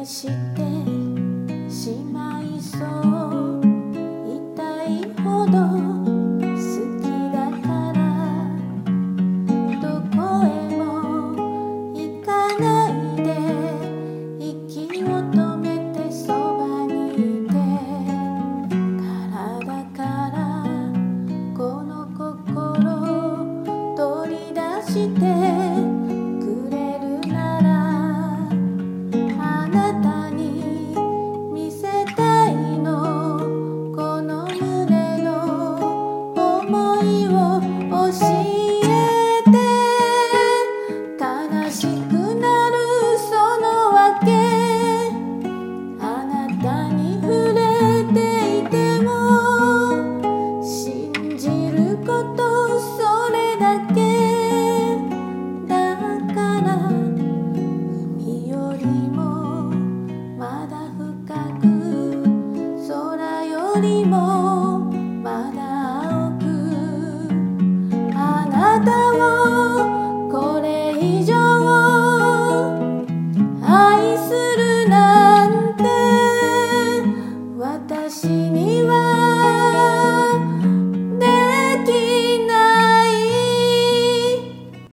返してしまいそう痛いほど好きだからどこへも行かないで息を止めてそばにいて体からこの心取り出してくれるならあなたに見せたいのこの胸の想いを教えて悲しくなるそのわけあなたに触れていても信じることそれだけだから海よりもまだ深く空よりも